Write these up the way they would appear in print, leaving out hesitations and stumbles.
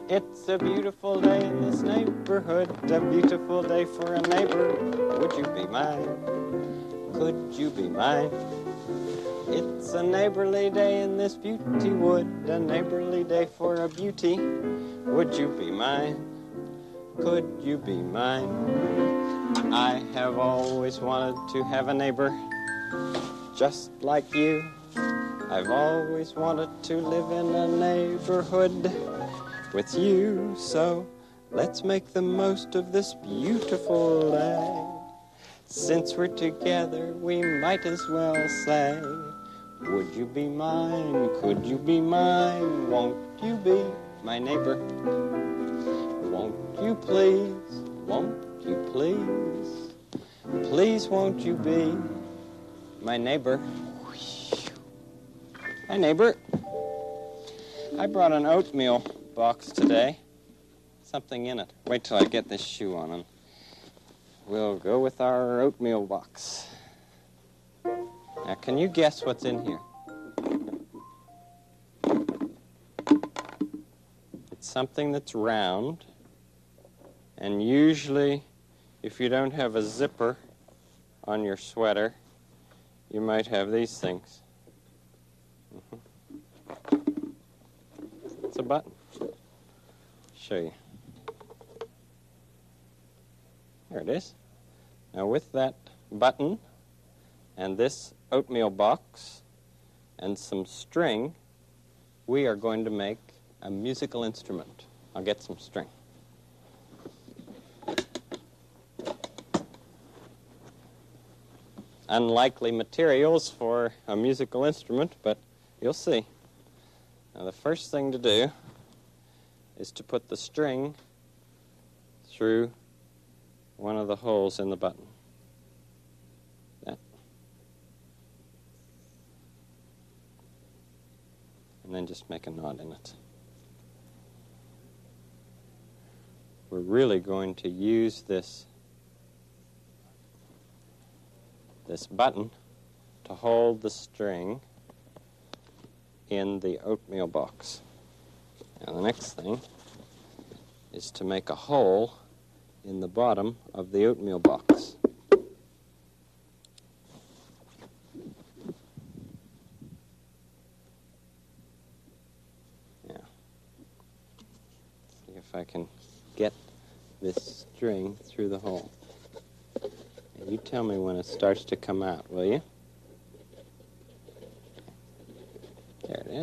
It's a beautiful day in this neighborhood, a beautiful day for a neighbor. Would you be mine? Could you be mine? It's a neighborly day in this beauty wood, a neighborly day for a beauty. Would you be mine? Could you be mine? I have always wanted to have a neighbor just like you. I've always wanted to live in a neighborhood with you. So let's make the most of this beautiful day. Since we're together, we might as well say, would you be mine? Could you be mine? Won't you be my neighbor? Won't you please? Won't you please? Please won't you be my neighbor? Hi, neighbor. I brought an oatmeal box today. Something in it. Wait till I get this shoe on and we'll go with our oatmeal box. Now, can you guess what's in here? It's something that's round, and usually, if you don't have a zipper on your sweater, you might have these things. It's a button. I'll show you. There it is. Now, with that button and this oatmeal box and some string, we are going to make a musical instrument. I'll get some string. Unlikely materials for a musical instrument, but you'll see. Now, the first thing to do is to put the string through one of the holes in the button. That. And then just make a knot in it. We're really going to use this button to hold the string in the oatmeal box. Now, the next thing is to make a hole in the bottom of the oatmeal box. Yeah. See if I can get this string through the hole. And you tell me when it starts to come out, will you? There it is.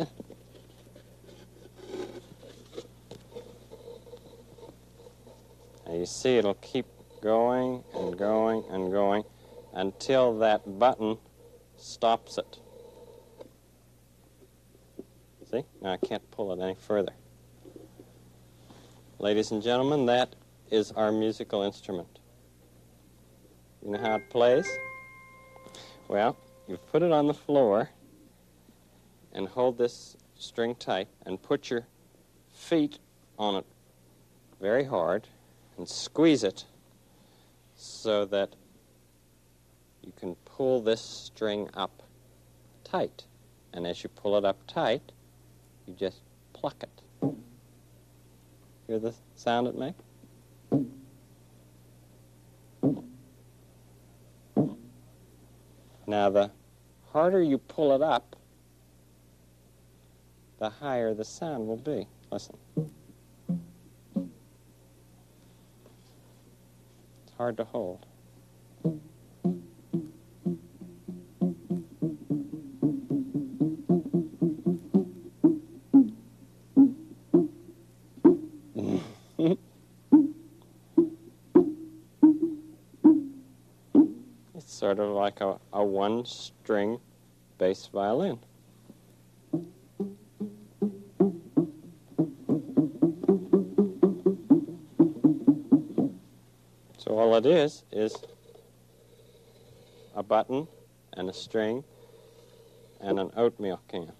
Now you see it'll keep going and going and going until that button stops it. See? Now I can't pull it any further. Ladies and gentlemen, that is our musical instrument. You know how it plays? Well, you put it on the floor and hold this string tight and put your feet on it very hard and squeeze it so that you can pull this string up tight. And as you pull it up tight, you just pluck it. Hear the sound it makes? Now, the harder you pull it up, the higher the sound will be. Listen. It's hard to hold. It's sort of like a one-string bass violin. So all it is a button and a string and an oatmeal can.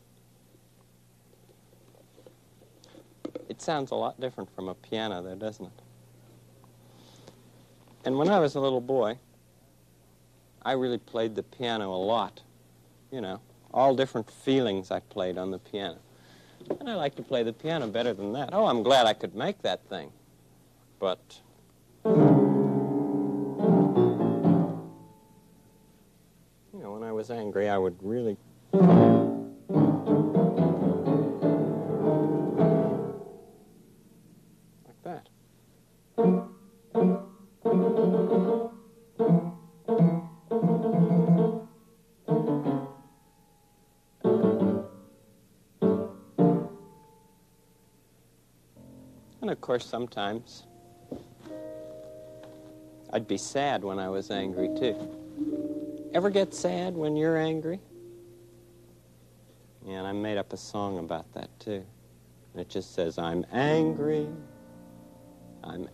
It sounds a lot different from a piano there, doesn't it? And when I was a little boy, I really played the piano a lot. You know, all different feelings I played on the piano. And I like to play the piano better than that. Oh, I'm glad I could make that thing. But... you know, when I was angry, I would really... like that. And of course, sometimes I'd be sad when I was angry, too. Ever get sad when you're angry? Yeah, and I made up a song about that, too. And it just says, I'm angry, and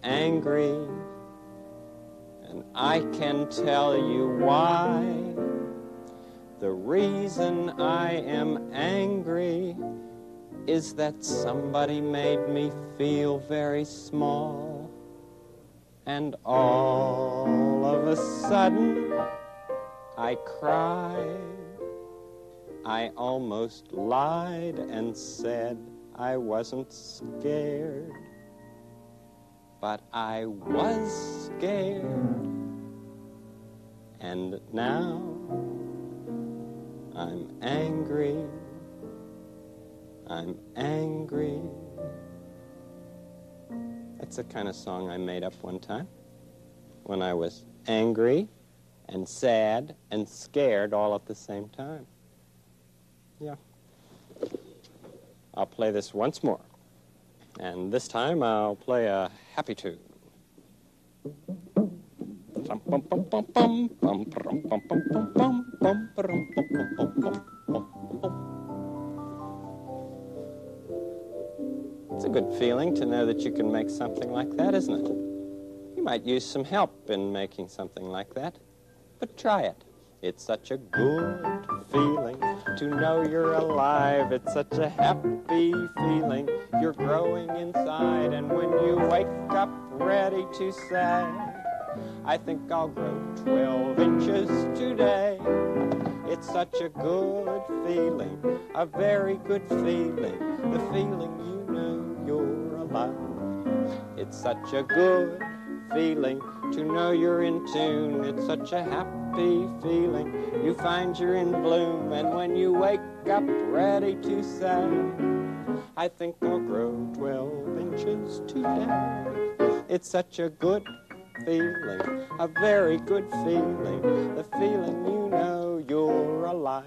I can tell you why. The reason I am angry is that somebody made me feel very small. And all of a sudden, I cried. I almost lied and said I wasn't scared. But I was scared. And now I'm angry. I'm angry. That's the kind of song I made up one time when I was angry and sad and scared all at the same time. Yeah. I'll play this once more. And this time I'll play a happy tune. It's a good feeling to know that you can make something like that, isn't it? You might use some help in making something like that, but try it. It's such a good feeling to know you're alive. It's such a happy feeling. You're growing inside, and when you wake up ready to say, I think I'll grow 12 inches today. It's such a good feeling, a very good feeling, the feeling you know you're alive. It's such a good feeling to know you're in tune. It's such a happy feeling, you find you're in bloom, and when you wake up ready to say, I think I'll grow 12 inches today. It's such a good feeling, a very good feeling, the feeling you know you're alive.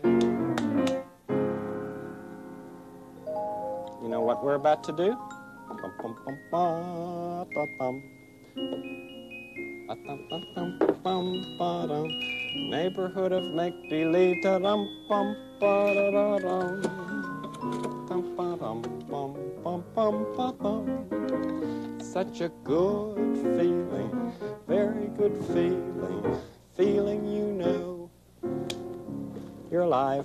You know what we're about to do? Bum, bum, bum, ba, ba, bum. Ba, dum, ba, dum, bum, ba, dum. Neighborhood of make-believe, da-dum, bum, ba, da, da, dum. Dum, ba, dum, bum, bum, bum, ba, bum. Such a good feeling, very good feeling, feeling you know you're alive.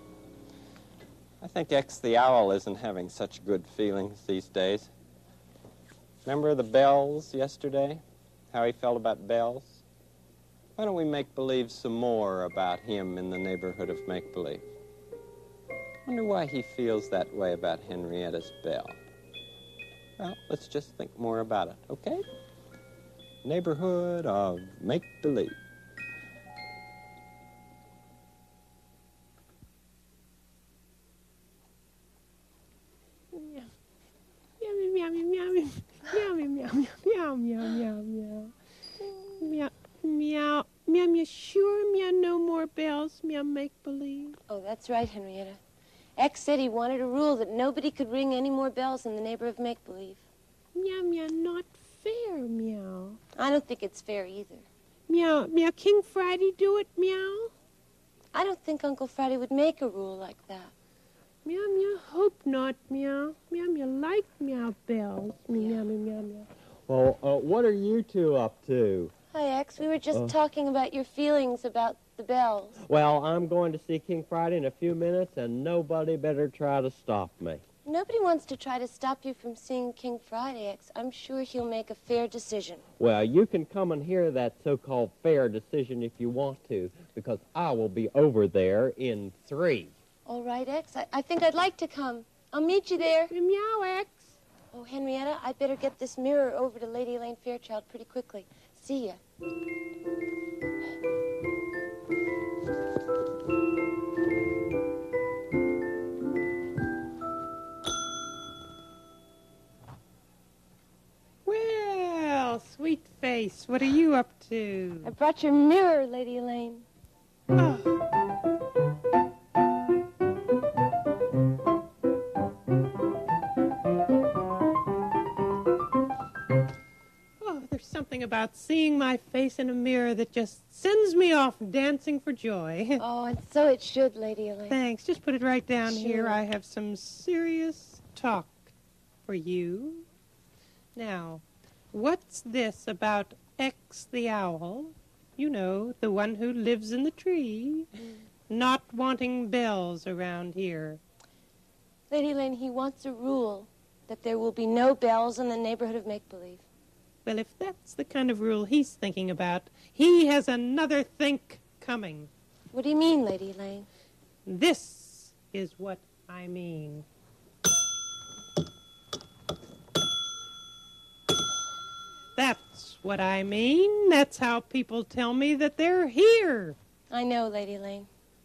I think X the Owl isn't having such good feelings these days. Remember the bells yesterday? How he felt about bells? Why don't we make believe some more about him in the neighborhood of make-believe? Wonder why he feels that way about Henrietta's bell. Well, let's just think more about it, okay? Neighborhood of make-believe. Meow, meow, meow, meow, meow, meow, meow, meow, meow, meow, meow, meow, meow, sure, meow, no more bells, meow, make-believe. Oh, that's right, Henrietta. X said he wanted a rule that nobody could ring any more bells in the neighborhood of make-believe. Meow, meow, not fair, meow. I don't think it's fair either. Meow, meow, King Friday do it, meow? I don't think Uncle Friday would make a rule like that. Meow, meow, hope not, meow. Meow, meow, like meow bells. Meow, meow, meow, meow. Well, what are you two up to? Hi, X. We were just talking about your feelings about the bells. Well, I'm going to see King Friday in a few minutes, and nobody better try to stop me. Nobody wants to try to stop you from seeing King Friday, X. I'm sure he'll make a fair decision. Well, you can come and hear that so-called fair decision if you want to, because I will be over there in 3. All right, X. I think I'd like to come. I'll meet you there. Meow, X. Oh, Henrietta, I'd better get this mirror over to Lady Elaine Fairchild pretty quickly. See ya. Well, sweet face, what are you up to? I brought your mirror, Lady Elaine. Oh. Oh, there's something about seeing my face in a mirror that just sends me off dancing for joy. Oh, and so it should, Lady Elaine. Thanks. Just put it right down here. Sure. I have some serious talk for you. Now, what's this about X the owl? You know, the one who lives in the tree, not wanting bells around here. Lady Elaine, he wants a rule that there will be no bells in the neighborhood of Make-Believe. Well, if that's the kind of rule he's thinking about, he has another think coming. What do you mean, Lady Elaine? This is what I mean. That's what I mean. That's how people tell me that they're here. I know, Lady Elaine.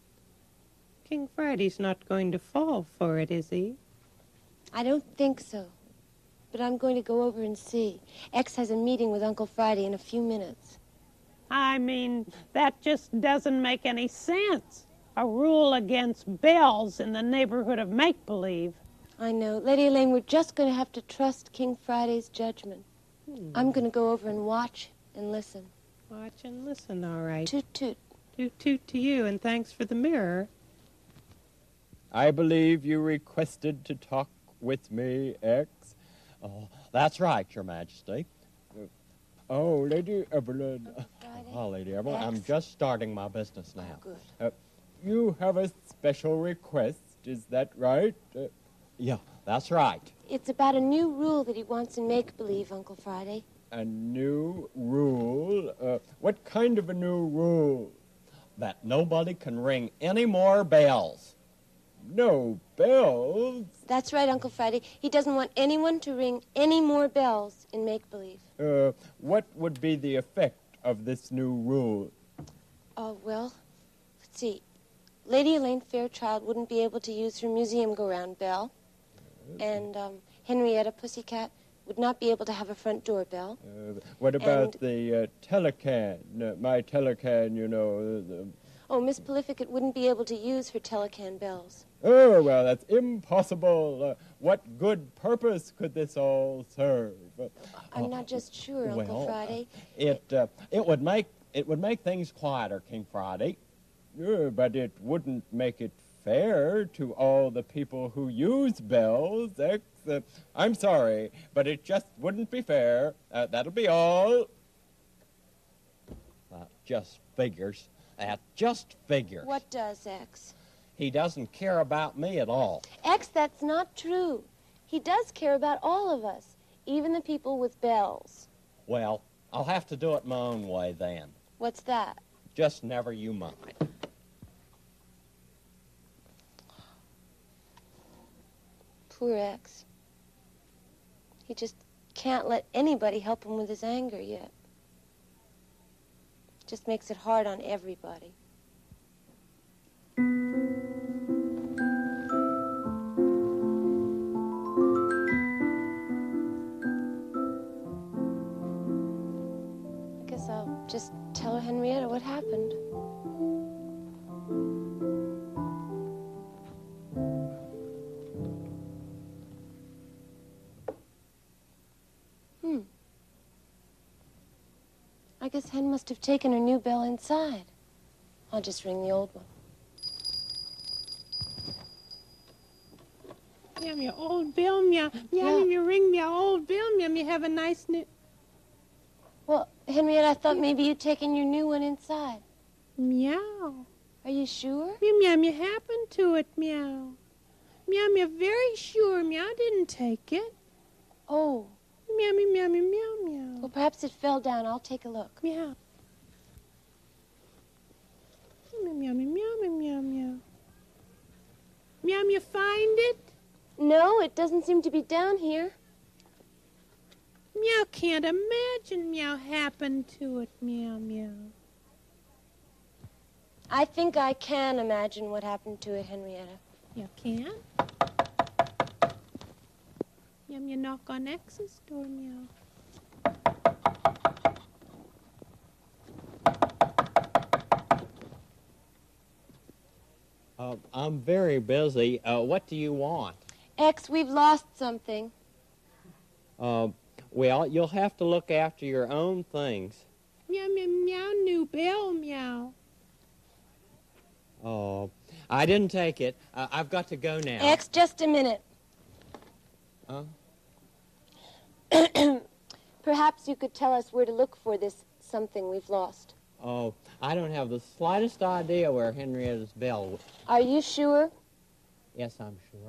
King Friday's not going to fall for it, is he? I don't think so. But I'm going to go over and see. X has a meeting with Uncle Friday in a few minutes. I mean, that just doesn't make any sense. A rule against bells in the neighborhood of make-believe. I know. Lady Elaine, we're just going to have to trust King Friday's judgment. I'm going to go over and watch and listen. Watch and listen, all right. Toot toot. Toot toot to you, and thanks for the mirror. I believe you requested to talk with me, X. Oh, that's right, Your Majesty. Oh, Lady Evelyn. Friday. Oh, Lady Evelyn, I'm X. just starting my business now. Oh, good. You have a special request, is that right? Yeah, that's right. It's about a new rule that he wants in Make-Believe, Uncle Friday. A new rule? What kind of a new rule? That nobody can ring any more bells. No bells? That's right, Uncle Friday. He doesn't want anyone to ring any more bells in Make-Believe. What would be the effect of this new rule? Oh, well, let's see. Lady Elaine Fairchild wouldn't be able to use her museum go-round bell. And Henrietta Pussycat would not be able to have a front door bell. What about the telecan? My telecan, you know. Oh, Miss Prolificate wouldn't be able to use her telecan bells. Oh, well, that's impossible. What good purpose could this all serve? I'm not just sure, Uncle Friday. It would make things quieter, King Friday. But it wouldn't make it fair to all the people who use bells, X. I'm sorry, but it just wouldn't be fair. That'll be all. Just figures. That just figures. What does, X? He doesn't care about me at all. X, that's not true. He does care about all of us, even the people with bells. Well, I'll have to do it my own way then. What's that? Just never you mind. Poor X. He just can't let anybody help him with his anger yet. Just makes it hard on everybody. I guess I'll just tell Henrietta what happened. I guess Hen must have taken her new bell inside. I'll just ring the old one. Meow, meow, old Bill, meow. Meow, Yeah. you ring meow, old Bill, meow, you have a nice new... Well, Henrietta, I thought maybe you'd taken your new one inside. Meow. Are you sure? Meow, meow, you happened to it, meow. Meow, meow, very sure, meow, I didn't take it. Oh, Meow, meow, meow, meow, meow, meow. well, perhaps it fell down. I'll take a look. Meow. Meow, meow, meow, meow, meow, meow. Meow, you find it? No, it doesn't seem to be down here. Meow can't imagine Meow happened to it, Meow Meow. I think I can imagine what happened to it, Henrietta. You can? You knock on X's door, Meow. I'm very busy. What do you want? X, we've lost something. Well, you'll have to look after your own things. Meow, meow, meow, new bell, Meow. Oh, I didn't take it. I've got to go now. X, just a minute. Perhaps you could tell us where to look for this something we've lost. Oh, I don't have the slightest idea where Henrietta's bell... Are you sure? Yes, I'm sure.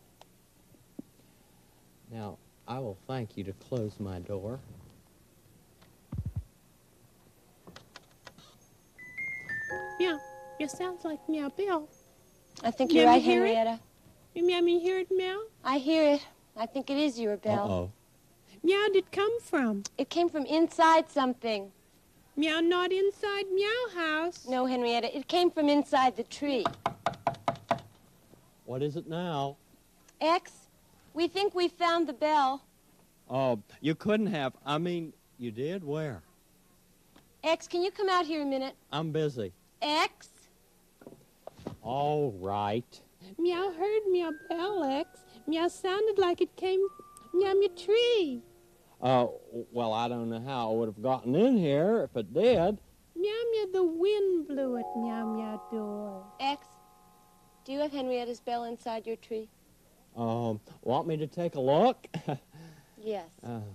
Now, I will thank you to close my door. Meow, it sounds like Meow Bell. I think Meow, you're right, you hear it? Henrietta. Meow, me hear it, Meow? I hear it. I think it is your bell. Uh-oh. Meow did it come from? It came from inside something. Meow not inside Meow house. No, Henrietta, it came from inside the tree. What is it now? X, we think we found the bell. Oh, you couldn't have. I mean, you did? Where? X, can you come out here a minute? I'm busy. X? All right. Meow heard Meow Bell, X. Meow sounded like it came Meow me tree. Well, I don't know how I would have gotten in here if it did. Meow meow, the wind blew at Meow Meow door. X, do you have Henrietta's bell inside your tree? Want me to take a look? Yes.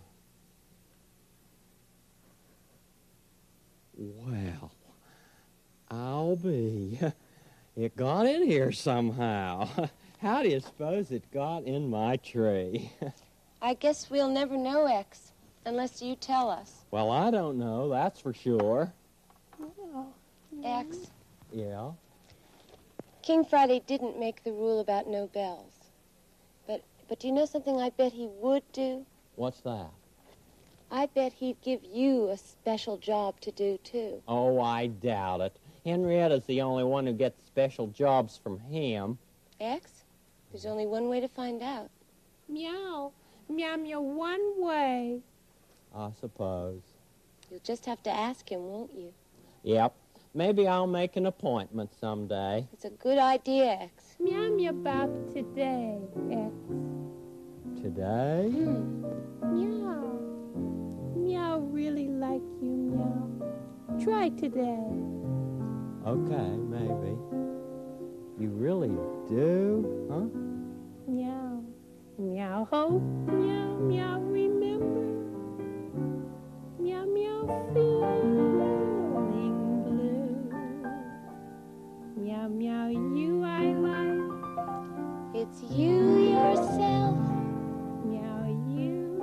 Well, I'll be. It got in here somehow. How do you suppose it got in my tree? I guess we'll never know, X, unless you tell us. Well, I don't know, that's for sure. Oh. X, Yeah? King Friday didn't make the rule about no bells. But do you know something I bet he would do? What's that? I bet he'd give you a special job to do, too. Oh, I doubt it. Henrietta's the only one who gets special jobs from him. X, there's only one way to find out. Meow. Meow meow, one way. I suppose. You'll just have to ask him, won't you? Yep. Maybe I'll make an appointment someday. It's a good idea, X. Meow meow about today, X. Today? Meow. Meow really like you, Meow. Try today. Okay, maybe. You really do, huh? Meow. Meow hope. Meow meow remember. Meow meow feeling blue. Meow meow you I like. It's you yourself. Meow you.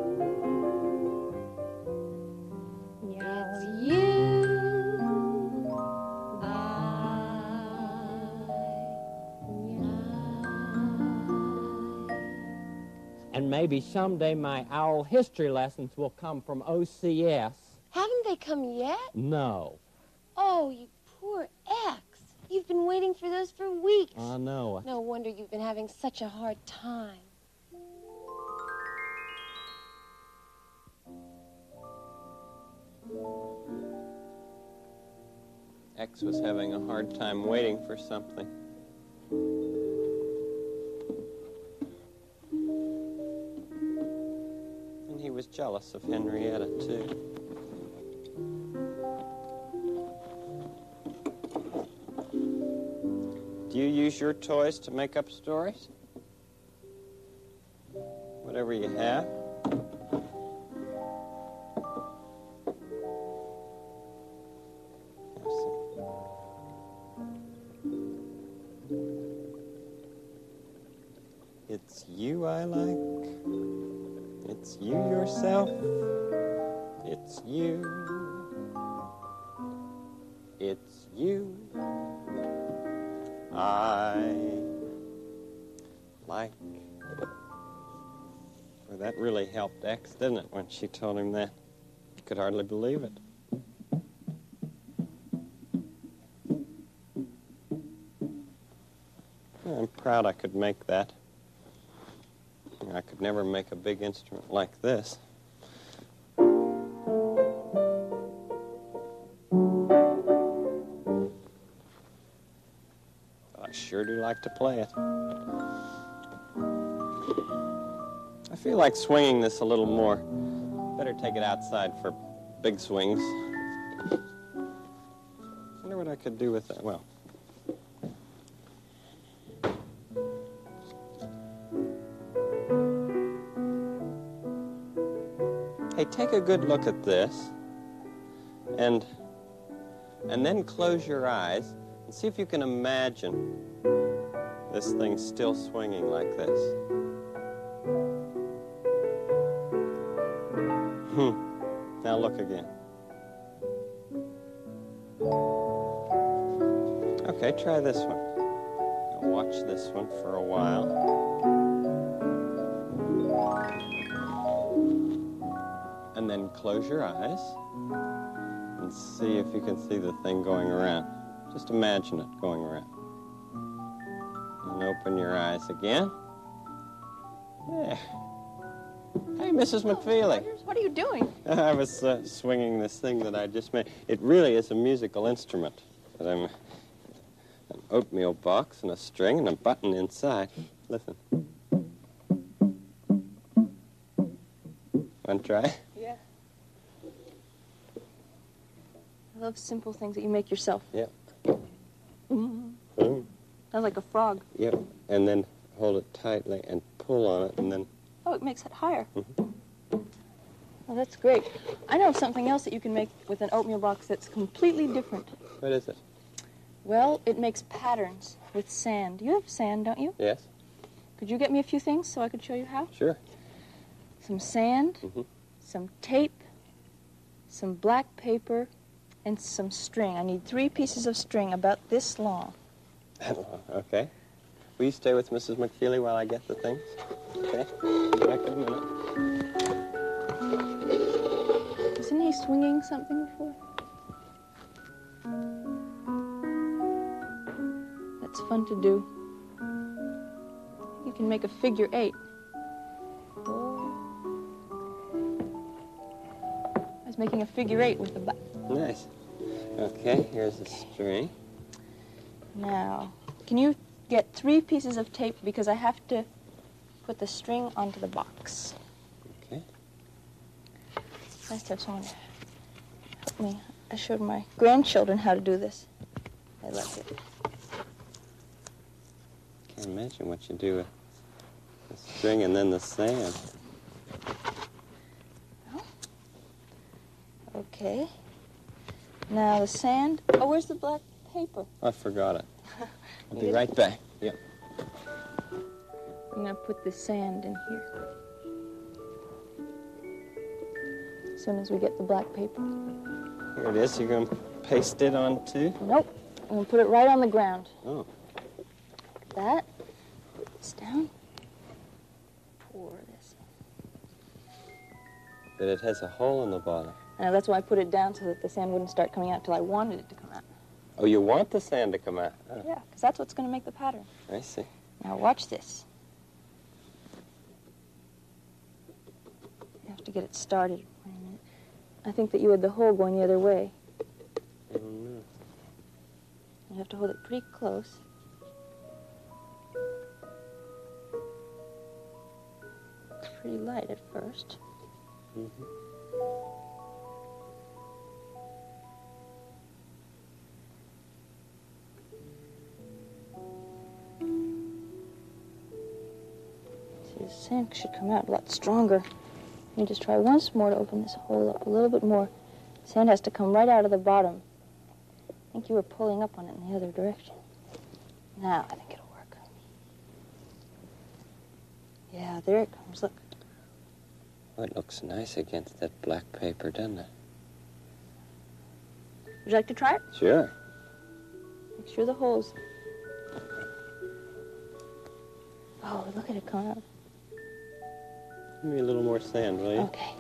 Meow It's you. And maybe someday my owl history lessons will come from OCS. Haven't they come yet? No. Oh, you poor X. You've been waiting for those for weeks. I know it. No wonder you've been having such a hard time. X was having a hard time waiting for something. And he was jealous of Henrietta, too. Do you use your toys to make up stories? Whatever you have? It's you I like. It's you yourself. It's you. It's you I like. that really helped X, didn't it, when she told him that? He could hardly believe it. I'm proud I could make that. I could never make a big instrument like this. But I sure do like to play it. I feel like swinging this a little more. Better take it outside for big swings. Wonder what I could do with that. Well, hey, take a good look at this, and then close your eyes and see if you can imagine this thing still swinging like this. Now look again. Okay, try this one. Now watch this one for a while. And then close your eyes and see if you can see the thing going around. Just imagine it going around. And open your eyes again. Yeah. Hey, Mrs. McFeely. What are you doing? I was swinging this thing that I just made. It really is a musical instrument. But I'm an oatmeal box and a string and a button inside. Listen. Want to try? Yeah. I love simple things that you make yourself. Yep. Mm. Boom. Sounds like a frog. Yep. And then hold it tightly and pull on it and then... Oh, it makes it higher. Mm-hmm. Oh, that's great. I know something else that you can make with an oatmeal box that's completely different. What is it? Well, it makes patterns with sand. You have sand, don't you? Yes. Could you get me a few things so I could show you how? Sure. Some sand, some tape, some black paper, and some string. I need 3 pieces of string about this long. Okay. Will you stay with Mrs. McFeely while I get the things? Okay. Back in a minute. Isn't he swinging something before? That's fun to do. You can make a figure 8. I was making a figure 8 with the back. Nice. Okay, here's the string. Now, can you get 3 pieces of tape because I have to put the string onto the box. Okay. Nice to have someone help me. I showed my grandchildren how to do this. They liked it. Can't imagine what you do with the string and then the sand. Well, okay. Now the sand. Oh, where's the black paper? I forgot it. I'll be right back. Yep. I'm going to put the sand in here. As soon as we get the black paper. Here it is. You're going to paste it on too? Nope. I'm going to put it right on the ground. Oh. Like that. Put this down. Pour this in. But it has a hole in the bottom. I know, that's why I put it down so that the sand wouldn't start coming out till I wanted it to come out. Oh, you want the sand to come out? Oh. Yeah, because that's what's going to make the pattern. I see. Now watch this. You have to get it started. Wait a minute. I think that you had the hole going the other way. Oh, no. You have to hold it pretty close. It's pretty light at first. Mm-hmm. See, the sand should come out a lot stronger. You just try once more to open this hole up a little bit more. Sand has to come right out of the bottom. I think you were pulling up on it in the other direction. Now I think it'll work. Yeah, there it comes. Look. Oh, it looks nice against that black paper, doesn't it? Would you like to try it? Sure. Make sure the holes. Oh, look at it come out. Give me a little more sand, will you? Okay.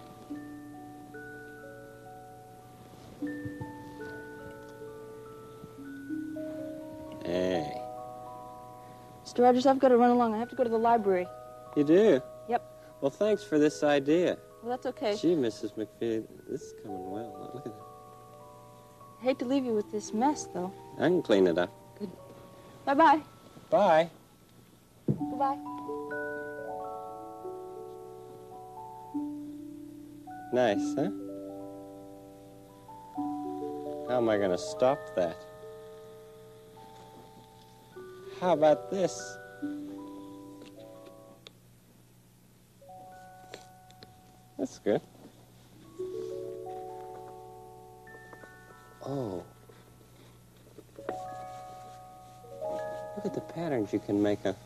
Hey. Mr. Rogers, I've got to run along. I have to go to the library. You do? Yep. Well, thanks for this idea. Well, that's okay. Gee, Mrs. McPhee, this is coming well. Look at that. I hate to leave you with this mess, though. I can clean it up. Bye-bye. Bye. Goodbye. Nice, huh? How am I going to stop that? How about this? That's good. Oh. Look at the patterns you can make of.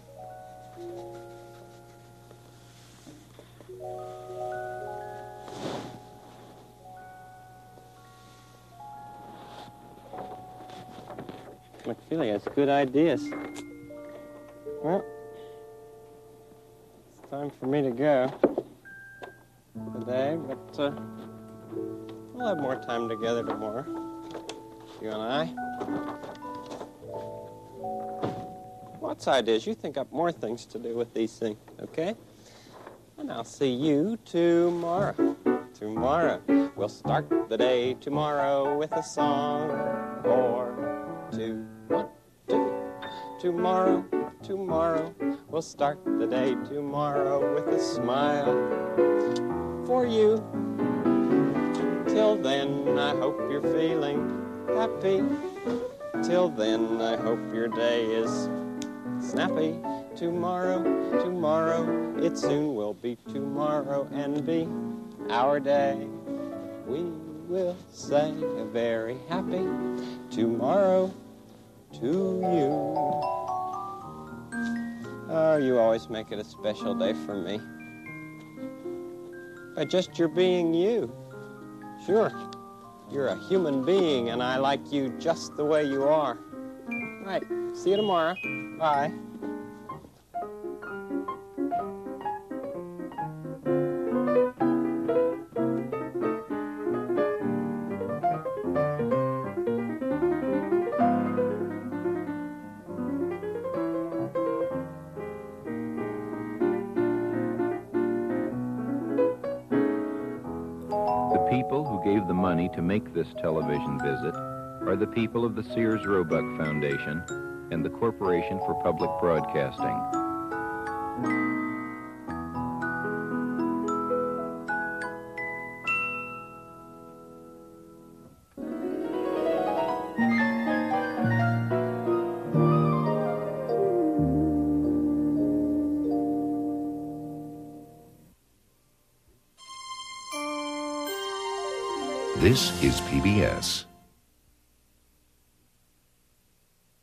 McFeely has good ideas. Well, it's time for me to go today, but we'll have more time together tomorrow, you and I. Lots of ideas. You think up more things to do with these things, okay? And I'll see you tomorrow. Tomorrow. We'll start the day tomorrow with a song or two. 1, 2. Tomorrow, tomorrow. We'll start the day tomorrow with a smile for you. Till then, I hope you're feeling happy. Till then, I hope your day is snappy. Tomorrow, tomorrow, it soon will be tomorrow and be our day. We will say a very happy tomorrow to you. Oh, you always make it a special day for me. By just your being you. Sure, you're a human being, and I like you just the way you are. Right, see you tomorrow. Bye. The people who gave the money to make this television visit are the people of the Sears Roebuck Foundation and the Corporation for Public Broadcasting. This is PBS.